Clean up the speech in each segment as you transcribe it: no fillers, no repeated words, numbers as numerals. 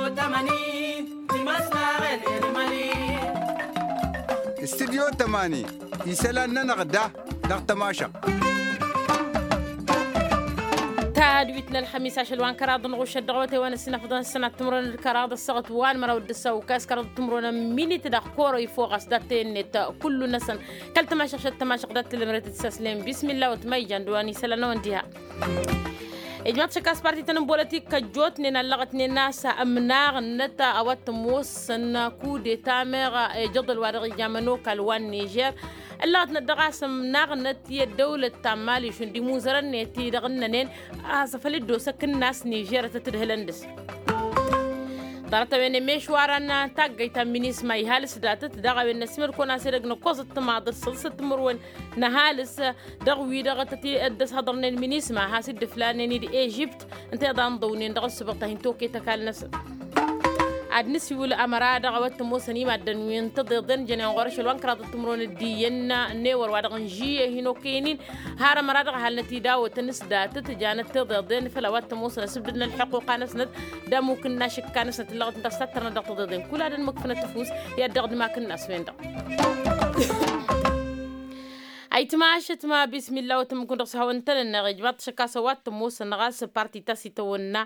استديو 8 يسألنا نغدا نغتماشا تادويتنا الخميس عشان وان كراض نغوش الدغوتي وانا سنة فضان السنة تمرون الكراض الصغط وان مرا ودسا وكاس كراض تمرون ميني تدا كورو يفوق أصداتين نت كل نسن كل تماشا شد تماشا قدات لمرة تساسلين بسم الله وتميجان دواني سلانا وانديها إجماع شكاس بارتي تنم بولتي كجوت نينا لغت نينا سأمناغ نتا أوات موس نكو دي تامر جضل وارغي جامنو كالوان نيجير اللغت ندغاس مناغ نتي الدولة تامالي شون دي موزرن نتي دغننين سفلي دوسا كناس نيجير تتدهلندس دارتا وين مشوارنا تاغي تامينيس ماي هالس داتت دغا وين نسمر كونا سيرغ نقوز التماض الصلصة مروين نهالس دغوي دغتتي ادس هضرنا المينيس ما هاسد فلانيني دي ايجيبت انت دان ضونين دغ السبقتا هنتوكي تكال نفس عاد نسيو الامراض غوت موسني ما دنوين تضدن جن غورش الوان كرات تمرون الدينا نيور وادغن جي هنو كينين هار مراد هالنتي داو تنس داتت جانت تضدن فلوات موسن سبدنا الحقوق نسند دا ممكن ناشك كانس تلغت انت سترنا دغ تضدن كل هذا المكفنه تفوس يا دغ ما كنا اسفين دغ أي تماشت ما بسم الله وتمكن رصها وانتلنا غجبات شكاسوات تموس نغاس بارتي تاسي تونا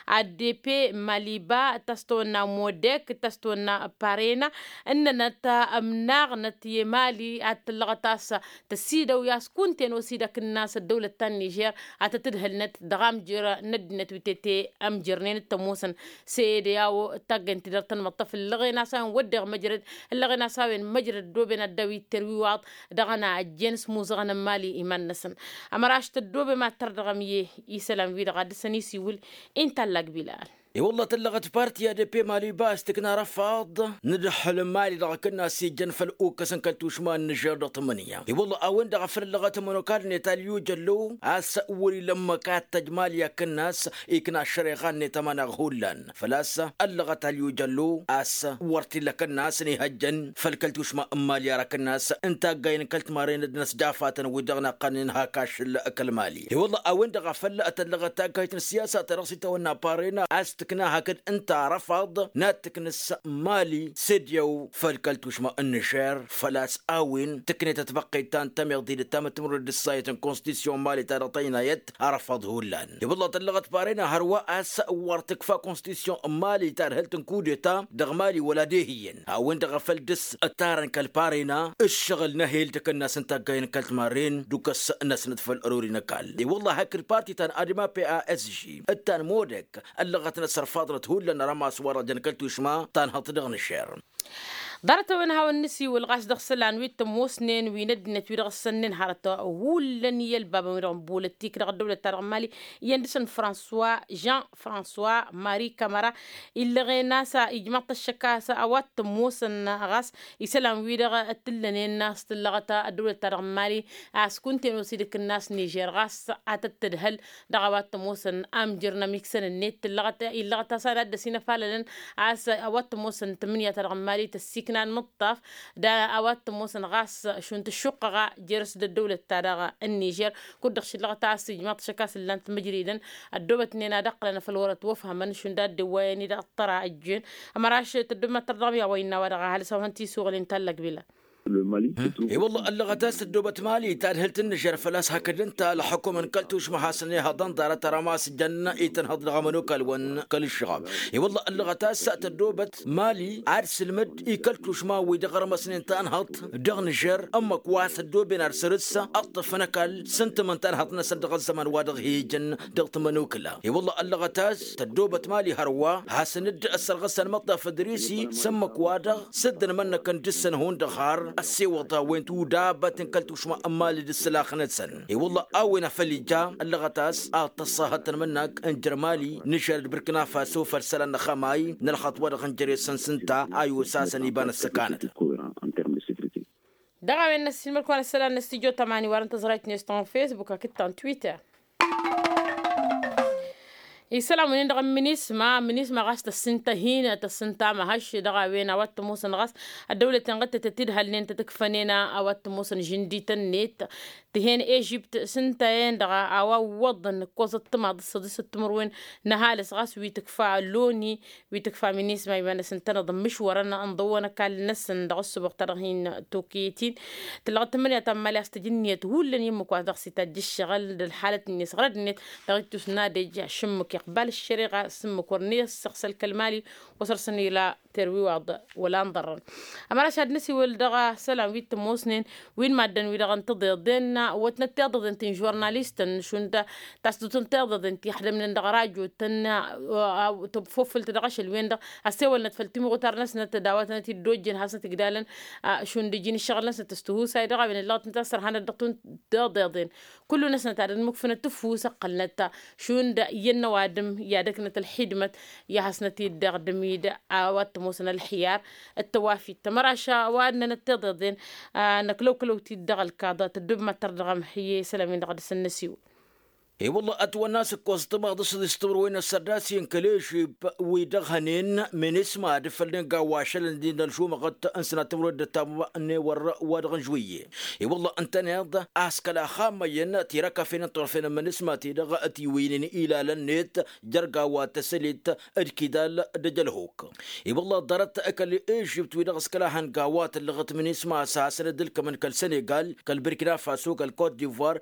ADP ماليبا تستونا مودك تستونا بارينا إننا تأمناغ نتي مالي أتلغتاس تسيدا وياسكون تين وسيدا الناس الدولة التانيجير أتتدهل نت دغام جيرا ند نت وتتي أم جرنين التموسن سيدي أو تاقن تدرتن مطف اللغي ناسا ودغ مجرد اللغي ناسا مجرد دوبنا الدوي الترويوات دغنا جنس موزغنا مالي إيمان نسن أمراش تدوب ما تردغميه يسلام فيدا غاد سنيسي ول انت اللق بلال اي والله تلغت بارتي ADP ماليبا استكنا رفاض ندحل مالي دغ كنا سيجن فالأوكا سنكلتوش ما النجار 8 اي والله اوين دغ فلغت منوكار نتاليو جلو اسأولي لما كات تجمال يا كناس ايكنا الشريخان نتمانا غولان فلاسا اللغت اليو جلو ورتي لك الناس نهجن فالكلتوش ما امال يا راك الناس انت قاين كلت مارين الناس جافاتن ودغنا قانين هاكاش الاكل مالي اي والله اوين دغ فلغت اللغت كايت السياسة ترسي تونا بارينا تكنا هكذا انت رفض ناتكنس مالي سيديو فالكلتوش ما النشار فلاس اوين تكني تتبقي تان تم يغدي التام تمر السايت كونستيسيون مالي تارطينا يد رفض هولان يبالله تلغت بارينا هروا اس ورتك فا كونستيسيون مالي تار هلتن كوديتا دغمالي ولا ديهيين اوين دغفل دس التارن كالبارينا الشغل نهيل تكناس انت قاين كلت مارين دوكس الناس ندفل اروري نكال والله هاك البارتي تان ادما PASG التان مودك اللغة فاضرة هول لنا رما صورة جنكلتو شما تانهط دغن الشير دارت وينها والنسي والغاش دغسل عن ويت موسنين ويند نتوي دغسنين حارتا ولن يلباب ميرون بولتيك دغ الدولة الترغمالي يندسن جان فرانسوا ماري كامارا اللي غيناسا إجماع الشكاسة أوات موسن غاس يسلم ويدغ التلنين الناس تلغتا الدولة الترغمالي اسكنتين وسيدك الناس نيجير غاس أتتدهل دغوات موسن أم جرنا ميكسن النت اللغتا سانا دسينا فعلا أوات موسن 8 ترغمالي تسيك نان مطاف دا اوات موسن غاس شونت الشقة جرس الدولة تاع النيجر كدخش لغة تاسي جماعة شكاس اللي انت مجريدا الدوبة نينا دقلنا في الورط وفهم شون دا دواني دا الطرع الجين اما راش تدوما ترضامي وينا ورغا هل سوف انتي سوغل انتلق بلا المالي اي والله اللغتاس الدوبة مالي تارهلت النجر فلاس هكذا انت لحكم انكلتوش محاسني هضن دارة تراماس الجنة ايتن هضن غمنو كالون كل الشغاب اي والله اللغتاس سات الدوبة مالي عرس المد ايكلتوش ما ويدغر مسنين تانهط دغ نجر اما كواث الدوبة نارسرسة اطف نكال سنت من تانهط نسل دغ الزمن وادغ هيجن دغ تمنو كلا اي والله اللغتاس الدوبة مالي هروا حاسند اسر غسن مطف دريسي سمك وادغ سدن منك جسن هون دغار السيوطة وين تودا تنكلتو شما أمالي السلاخ نتسن اي والله اوينا فليجا اللغتاس تصاهت منك انجرمالي نشر بركنا فاسو فرسلنا خماي نلخط ورغ انجري سنسنتا ايو ساسا يبان السكانة دغا وين نسيمر كون السلام نستيجو تماني وارنت زرايت نيستون فيسبوك كتان تويتر يسلام وين دغم منيسما غاس تسنتا هنا تسنتا ما هش دغا وين اوت موسن غاس الدولة تنغت تتدها لين تتكفنينا اوت موسن جندي تنيت تهين ايجيبت سنتين دغا او وضن كوز التما دس التمروين نهالس غاس ويتكفى لوني ويتكفى منيسما يبان سنتنا ضمش ورنا انضونا كال نسن دغ السبق ترهين توكيتين تلغت من يتمالي استجنيت هو اللي يمك دغسي تدش شغل الحالة الناس غرد نت دغيتو سنادي شمك قبل الشريعة سم كورنيس شخص الكلمالي وصرسني إلى تروي وعض ولا نضرن أما رشاد نسي والدغا سلام ويت موسنين وين مادن ويدغا انتضيضنا وتنتضض انتين جورناليستن شو انت تاسدو تنتضض انتي حدا من اندغا راجو تنا تبفوفل تدغاش الوين دغ أسيوال نتفلتمي غتار ناس نتداوات نتي دوجين حاسة تقدالن شو ندجين الشغل ناس تستهو سايدغا بين اللغة تنتصر هانا دغتون ضيضين كل ناس نتعرض مكفنة تفوس قلنتا شو ندا ينوادم يادكنة الحدمة يا حسنتي الدغدميد اوات موسنا الحيار التوافي تمراشا وادنا نتضدين نكلو كلو تدغ الكاضة تدب ما تردغ محيي سلامين دغد سنسيو اي والله اتوى الناس كوستما ضصد يستمرون السرداسين كليش ويدغهنين من اسمها دفلين قواشل دين الشوم قد انسنا تمرد تامني ودغن جويه اي والله انت نهض اسكلا خامين تيركا فين طرفين من اسمها تيدغ اتيوين الى لنيت جرقا وتسليت الكدال دجلهوك اي والله ضرت اكل ايجيبت ويدغ اسكلاهن قاوات اللغت من اسمها اساسا دلك من كالسنغال كالبركينا فاسو كالكوت ديفوار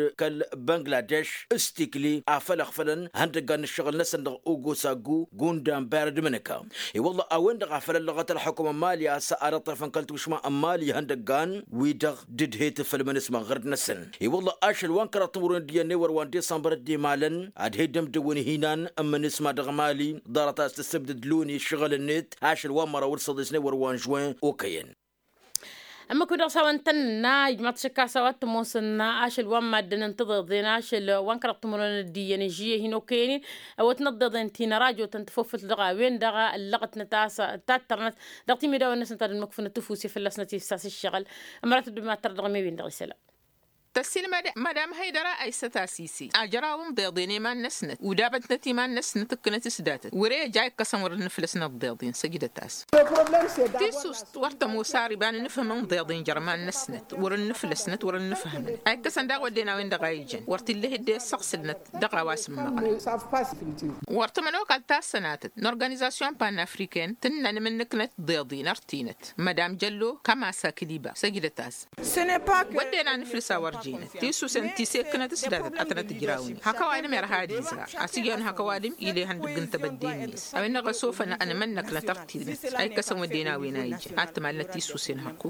كالبنغلاديش استيكلي افلخ فلن هندقان الشغل نسن اوغو ساقو قوندان بارد منكا اي والله اوين دغ فلن لغة الحكومة ماليا سأرى طرفا كالتو شما امالي هندقان ويدغ دد هيت فلمن اسمه غرد نسن اي والله اشل وانكرا تمرون دي نور وان ديسمبر دي مالن اد هيدم دوني هينان امن اسمه دغ مالي دارتا تستبدد لوني الشغل النت اشل وامرا ورصد نور وان جوين اوكيين أما كنا سوان تنا جماعة شكا سوات موسنا أشل وان مادن انتضضين أشل وان كربت مرون الديانجية هنو كينين أو تنضضين تينا راجو تنتفوفت لغا وين دغا اللغت نتاسا تاترنت دغتي ميدا ونس نتاد المكفنة تفوسي في اللسنة تفساس الشغل أما راتب بما تردغ ميوين دغي سلام تسيل مدام هيدرا أي ستاسيسي أجراهم ضيضيني ما نسنت ودابت نتي ما نسنت كنت سداتت وري جاي قسم ورن فلسنا الضيضين سجدت تاس تيسوس ورت موساري بان نفهم ضيضين جرمان نسنت ورن فلسنت ورن نفهم أي قسم داغ ودينا وين دغايجن ورت اللي هدي سقسلنت دغا واسم مغن ورت منو قال تاس سناتت نورغانيزاسيون بان افريكان تنن من نكنت ضيضين ارتينت مدام جلو كما ساكليبا سجدت تاس ودينا نفلسا تيسو سنتي سكنة تسداد أتنت جراوني هكوادم يا رهاديزا أسيجان هكوادم إلي هندقن تبدينيس أو إن غسوف أنا منك لترتيب أي كسم ودينا وينايج أتمنى تيسو سين هكو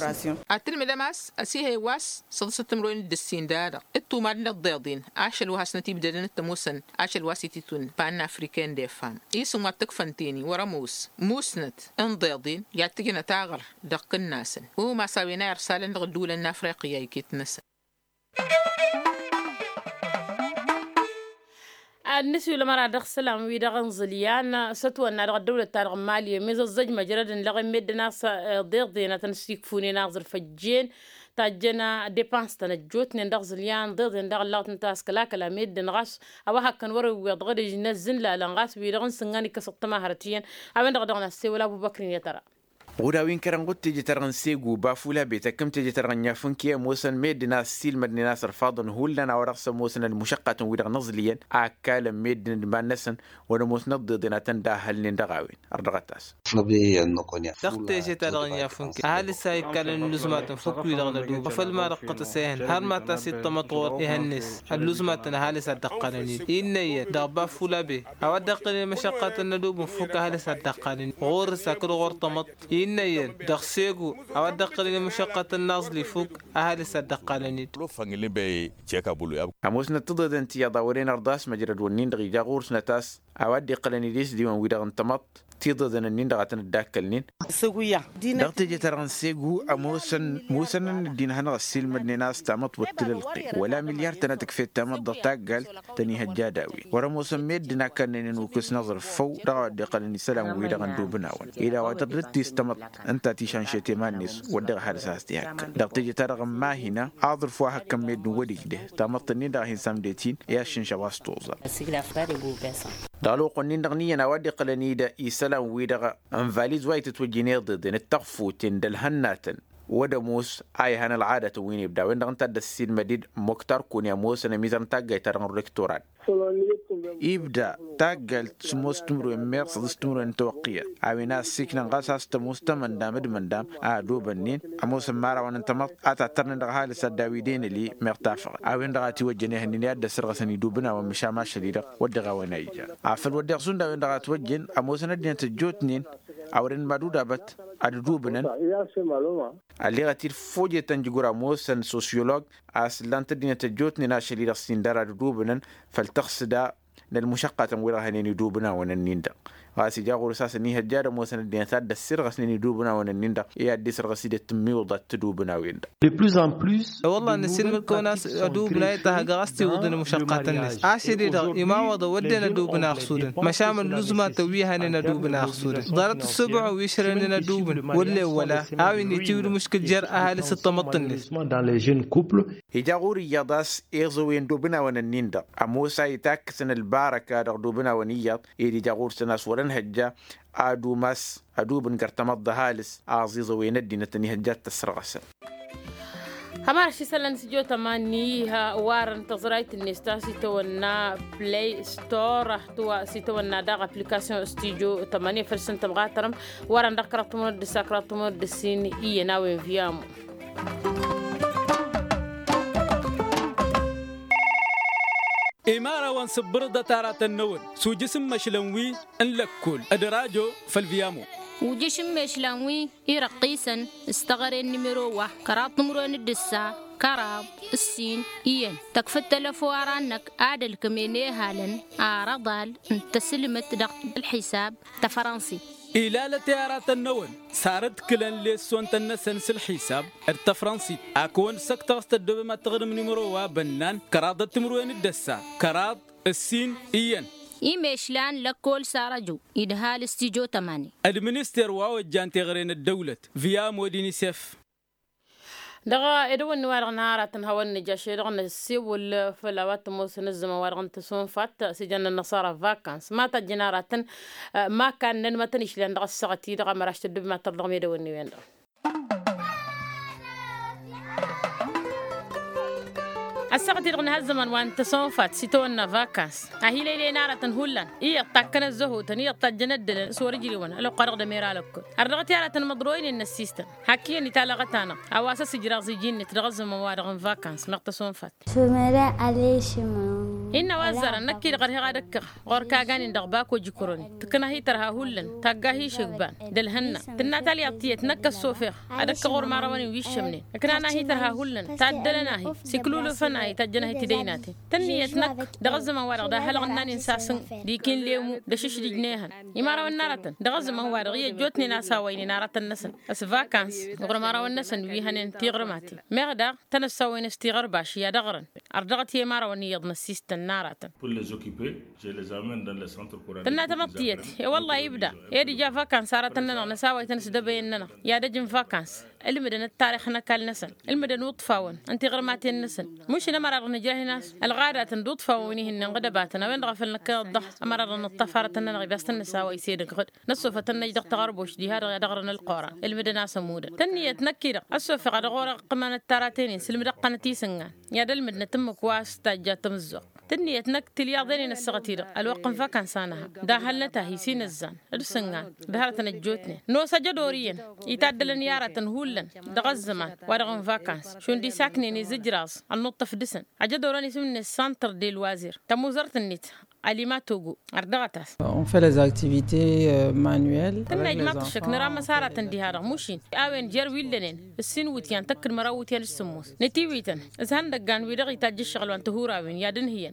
أتل مداماس أسيه واس صدق تمرين الدسين دادا التو مارنا الضيضين عاشل وهاسنتي بدلنا التموسن عاشل واسيتيتون بان أفريكان ديفام إيسو ما تكفنتيني ورموس موسنت انضيضين يعتقنا تاغر دق الناسن وما سوينا إرسال غدول النافريقيا يكيتنسن النسي لما راد السلام ويدغن زليان ستوى ان الدولة تارغ مالية ميز الزج مجرد لغي ميد ناس ضيق دينا تنسيك فوني ناغزر فجين تاجنا ديبانس تنجوت ندغ زليان ضيق ندغ اللغة نتاس كلا ميد نغاس او هكا ورا ويضغد نزن لا لنغاس ويدغن سنغاني كسقتما هرتيا او ندغ دغنا السي ولا ابو بكر يترى وداوين كرنغوت تيجي ترغن سيغو بافولا بيتا كم تيجي ترغن يافنكيا موسن ميدنا ستيل مدنا ناصر فاضن هولنا ورقص موسن المشقة ودغ نزليا اكال ميدن بانسن ونموس نضدنا تنداهل ندغاوين اردغتاس نبي النقنيا دقتي شي ترغن يافنكي هل ساي كان لزمات فكوي دغنا دو بفل ما رقت سين هر ما تاسي تمطور يهنس اللزمات هل صدقني اني دغ فولا بي او دقني مشقة ندو بفك هل صدقني غور سكر غور طمط إنيل دخسيجو أو دقلني مشقة النازل فوق أهل صدقالني لو فانجلين بي تشيكا بولو أموسنا تضد أنت يا دورين أرداس مجرد ونين دقيقة غورس نتاس أودي قلني ليس ديوان ويدا انتمط تيضا النين دغتن الداكلنين سويا دغتي جتران سيغو موسن الدين هنا السيل مدني ناس تامط وتلقي ولا مليار تنتك في تامط ضتاقل تني هجاداوي ورا موسم ميدنا كان نوكس نظر فو دغ قلني سلام ويدا غندوبناون إذا ودرت استمط أنت تيشان شتي مانيس ودغ حرساس دياك دغتي جتران ما هنا أضر فوها كميد ودي ده تامط النين دغ هنسام ديتين ياشن شواستوزا دالو قنين دغنيا نودي قلني دا سلام ويدغ انفاليز وايت توجيني ضد التغفوتين دلهناتن ودموس اي هن العاده وين يبدا وين انت السين مديد مختار كونيا موس انا ميزان تاغاي ترن ريكتورات يبدا تاغل سموستمرو ميرس دستمرو انتوقيه اوينا سيكنا غاساس تمستمن دامد من دام ادو بنين اموس مارا وان انت اتترن دغ حال سداويدين اللي مرتافق اوين دغاتي وجني هني يد سرغسني دوبنا ومشاما شديد ودغ ونايجا عفل ودغ سون دا وين دغات وجن اموس ندين تجوتنين أورين مادودا بات أدوبنن اللي غتير فوجي تنجورا موسن سوسيولوج أصلاً تدين تجوتني ناشلي راسين دار أدوبنن فالتقصد للمشقة وراها ندوبنا وننيندا غاسي جاغور ساس نيه جار موسن الدين ثاد السر غسني ندوبنا وننيندا يا ديسر غسيد تمي وضات تدوبنا ويندا دي بلوز ان بلوس والله نسين مكوناس ادوبنا تهغاستي ودن مشقات الناس عاشري دا يما وض ودنا دوبنا خسودن مشامل لزما تويها ندوبنا خسودن ضرت السبع ويشرن ندوبن ولا هاوي نتيود مشكل جر اهل ستمطنس dans les jeunes couples هجاغور ياداس إيزوين دوبنا وننيندا أموسا يتاكسن الباركة دوبنا ونيات إيدي جاغور سناس ورن هجا أدو ماس أدو بنكرتمط دهالس عزيزة ويندي نتني هجات تسرغسن همار شي سلن سجو تماني ها وارن تزرايت النستا سيتونا بلاي ستور تو سيتونا داغ ابليكاسيون استوديو 8% تبغاترم وارن دكرتمو دساكرتمو دسين اي ناوي فيامو إمارة وانصبرد تارات النور سو جسم مشلنوي انلكول أدراجو فالفيامو وجسم مشلنوي إرقيسا استغر النمرو كرات نمرو الدسا كراب السين إين تكفت تلفوارانك عادل كميني هالن عرضال انت سلمت دق الحساب تفرنسي إلى تيارات النون صارت كلن لسون تنسنس الحساب التفرنسي أكون سكتة استدب ما تغرم نمروا بنان كرادة تمروين الدسا كراد السين إين إيميشلان لكل سارجو إدهال استيجو تماني المنستر واوجان تغرين الدولة فيا موديني سيف دغا إدوان نوارغ نهارة هون نجاشي دغا نسيب والفلاوات موسن الزما وارغ نتسون فات سجن النصارى فاكانس ما تجنارة ما كان نن ما تنش لان دغا السغتي دغا مراش تدب ما تضغم يدوان نوين السغتي دغا نهزمان وان تسون فات سيتونا فاكانس أهي ليلي نارة هولان إيه تاكن الزهوتن إيه تجند سوري جريوان لو قرغ دميرالك أرغتي على مضروين إن السيستم حكي نتالغتانا أواسا سجراغ زيجين نترغز موارغ فاكانس مقتصون فات سمرا عليشما إن وزر نكيد غير هذا غير كاغان دغباك وجكروني تكنا هي ترها هولن تاغاهي شغبان دلهنا تناتالي اطيت نك السوفير هذا كغور مارواني ويشمني لكن انا هي ترها هولن تعدلنا هي سيكلولو فناي تجنا هي تديناتي تنيتنك دغز ما ورغ ده هلغناني نساسن ديكين ليمو دشش دجنيهن يمارو النارتن دغز ما ورغ هي جوتني ناسا ويني نارتن نسن اس فاكانس غير مارو النسن ويهنن تيغرماتي مغدا تنسوين استيغر باشي يا دغرن اردغتي مارو نيضنا السيستم ناراتن pour les occuper je les amène dans le centre coranique تنا تمطيت يا والله يبدا يدي جا فاكانس صارتنا نساوي تنسدبيننا يا دجن فاكانس المدن التاريخ نكال نسن المدن وطفاون انت غرماتين نسن مش نمر نجاه ناس الغادات ندوطفاونيهن غدباتنا وين غفل نكضح امر نطفرتنا نغي بس نساوي سيدك غد نصفتنا يدق تغربوش دي هذا دغرن القرى المدن سموده تنيه تنكير اسوف غد غور قمان التراتين سلم دقنتي سنغا يا دل مدن تم كواس تاجات مزق تنيه نكتل يا ضيني الصغتير الوقن فكان سانها داهلتها هي سين الزان السنغان دهرتنا جوتني نو سجدوريين يتعدلن يارة هولن دغزمان ورغم فاكانس شون دي ساكنيني زجراس النطة في دسن أجدوراني سمني السانتر دي الوازير تموزرت النت عليما توغو أردغتاس on fait les activités manuelles تنجي ما تشك نرى مسارة تنديهارة موشين آوين جير ويلنين السين ويتيان تكر مراوتيان السموس نتيويتن إذا هندقان ويدغي تاج الشغل وان تهوراوين يادن هيان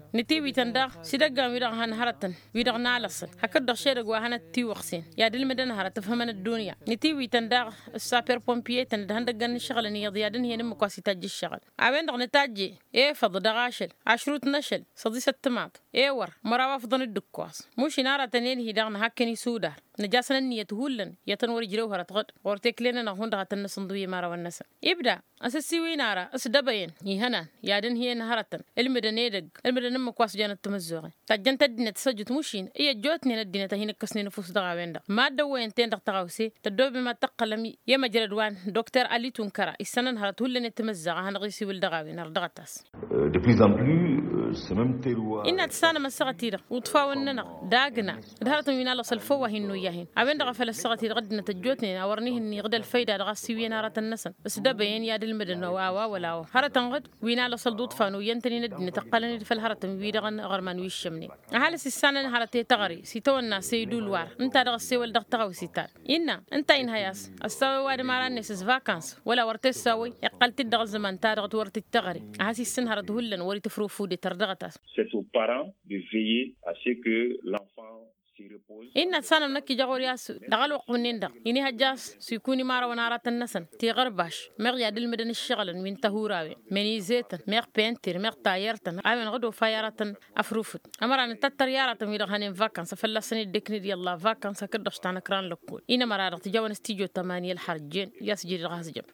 نتي ويتندق سيدق ويدق هن هرتن ويدق نالص هكذا شيء وهنا تي وقسين يا دل مدن هرت تفهمنا الدنيا نتي ويتندق السابير بومبيه تند هندق الشغل ني يضيادن هي نمكواسي تاجي الشغل عبين دق نتاجي ايه فض دغاشل عشروت نشل صديس التماط ايه ور مراوا فضن الدكواس مش نارة تنين هي دغنا هكني سودار نجاسنا النية هولن يتنور جروها رتغد ورتكلنا نهون دغت النصندوي مارا والناس يبدا أساسي وينارا أسدبين يهنا يادن هي نهرتن المدنيدق المدن مكواس جانت تمزوغي تجنت الدنيا تسجت مشين إيه جوتني الدنيا تهين كسني نفوس دغاوين دا ما دوين تين دغ تغاوسي تدوب ما تقلم يما جردوان دكتور علي تنكرا السنة نهرت هولن تمزغا هنغيسي والدغاوين أردغتاس de plus en plus c'est même terroir إن تسانا مسغتيرا وطفاوننا داغنا دهرت وينا لصل فوه إنه يهين عبين دغ فلسغتي غدنا تجوتني أورنيه إني غدا الفايدة دغ سوي نارة النسن بس دبين يا المدن واوا ولا هرتن غد وينا لصل دوت فانو ينتني ندن تقلني في الهرتن ويدغن غرمان ويشمني هالس السنة هرتي تغري سيتونا سيدو الوار انت دغ سيول دغ تغوي سيتار انت ان هياس السوي واد ماران نسس فاكانس ولا ورتي السوي يقلت دغ زمان تارغ ورتي تغري هاسي السن هرت هولن وري تفرو فودي تردغتاس C'est aux parents de veiller à ce que l'enfant إن سنة منك جاور ياسو دغل وقنين دغ إني هجاس سيكوني مارا ونارات النسن تي غرباش مغيا دل مدن الشغل من تهوراوي مني زيتن مغ بينتر مغ تايرتن عامن غدو فايراتن أفروفت أمران تتر ياراتن ويدغ هنين فاكانس فلا سنة ديكني دي الله فاكانس كدوش تانا كران لكول إنا مرارة جوان استيجو 8 الحرجين ياسجير غاز جب